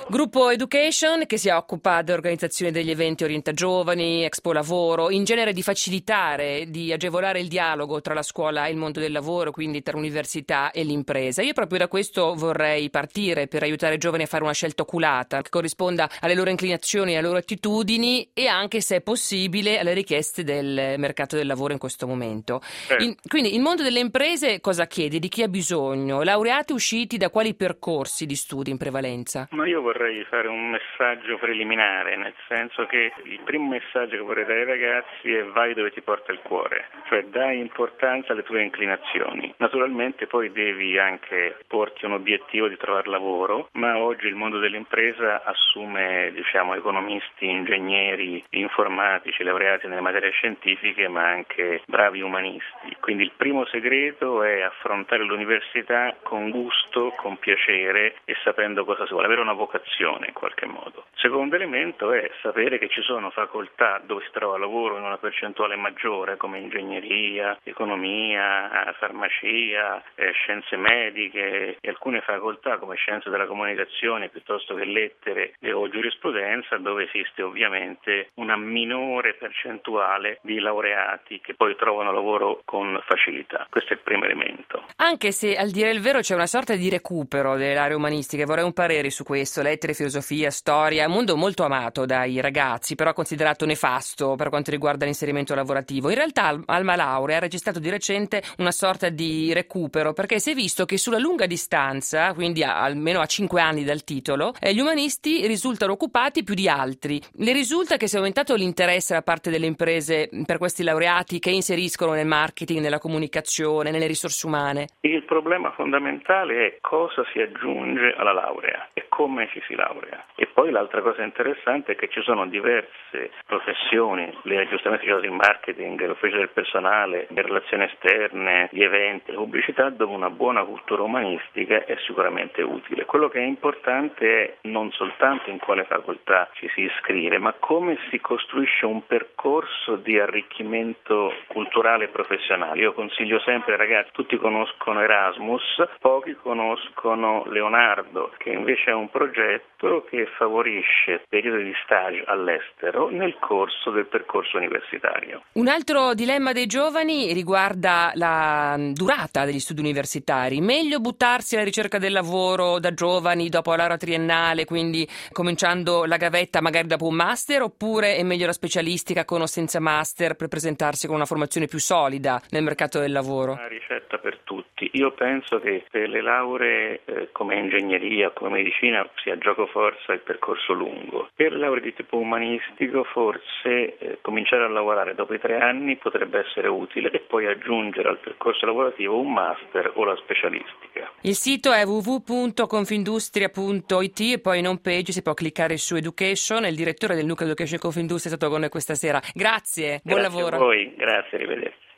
Gruppo Education che si occupa dell'organizzazione degli eventi Orienta Giovani, Expo Lavoro, in genere di facilitare, di agevolare il dialogo tra la scuola e il mondo del lavoro, quindi tra l'università e l'impresa. Io proprio da questo vorrei partire per aiutare i giovani a fare una scelta oculata che corrisponda alle loro inclinazioni, alle loro attitudini e anche, se è possibile, alle richieste del mercato del lavoro in questo momento. Quindi il mondo delle imprese cosa chiede? Di chi ha bisogno? Laureati usciti da quali percorsi di studi in prevalenza? Ma io vorrei fare un messaggio preliminare, nel senso che il primo messaggio che vorrei dare ai ragazzi è: vai dove ti porta il cuore, cioè dai importanza alle tue inclinazioni. Naturalmente poi devi anche porti un obiettivo di trovare lavoro, ma oggi il mondo dell'impresa assume, economisti, ingegneri, informatici, laureati nelle materie scientifiche, ma anche bravi umanisti. Quindi il primo segreto è affrontare l'università con gusto, con piacere e sapendo cosa si vuole, avere una vocazione in qualche modo. Secondo elemento è sapere che ci sono facoltà dove si trova lavoro in una percentuale maggiore, come ingegneria, economia, farmacia, scienze mediche, e alcune facoltà come scienze della comunicazione piuttosto che lettere o giurisprudenza, dove esiste ovviamente una minore percentuale di laureati che poi trovano lavoro con facilità. Questo è il primo elemento. Anche se, al dire il vero, c'è una sorta di recupero delle aree umanistiche, vorrei un parere su questo. Lettere, filosofia, storia, un mondo molto amato dai ragazzi, però considerato nefasto per quanto riguarda l'inserimento lavorativo. In realtà Alma Laurea ha registrato di recente una sorta di recupero, perché si è visto che sulla lunga distanza, quindi almeno a 5 anni dal titolo, gli umanisti risultano occupati più di altri. Le risulta che sia aumentato l'interesse da parte delle imprese per questi laureati che inseriscono nel marketing, nella comunicazione, nelle risorse umane? Il problema fondamentale è cosa si aggiunge alla laurea e come ci si laurea. E poi l'altra cosa interessante è che ci sono diverse professioni, giustamente citato il marketing, l'ufficio del personale, le relazioni esterne, gli eventi, la pubblicità, dove una buona cultura umanistica è sicuramente utile. Quello che è importante è non soltanto in quale facoltà ci si iscrive, ma come si costruisce un percorso di arricchimento culturale e professionale. Io consiglio sempre ai ragazzi, tutti conoscono Erasmus, pochi conoscono Leonardo, che invece è un progetto che favorisce periodi di stage all'estero nel corso del percorso universitario. Un altro dilemma dei giovani riguarda la durata degli studi universitari. Meglio buttarsi alla ricerca del lavoro da giovani dopo la laurea triennale, quindi cominciando la gavetta magari dopo un master, oppure è meglio la specialistica con o senza master per presentarsi con una formazione più solida nel mercato del lavoro? Una ricetta per tutti. Io penso che per le lauree come ingegneria, come medicina, sia giocoforza il percorso lungo. Per lauree di tipo umanistico forse cominciare a lavorare dopo i 3 anni potrebbe essere utile e poi aggiungere al percorso lavorativo un master o la specialistica. Il sito è www.confindustria.it e poi in home page si può cliccare su Education. Il direttore del Nucleo Education Confindustria è stato con noi questa sera. Grazie, buon lavoro. Grazie a voi, grazie, arrivederci.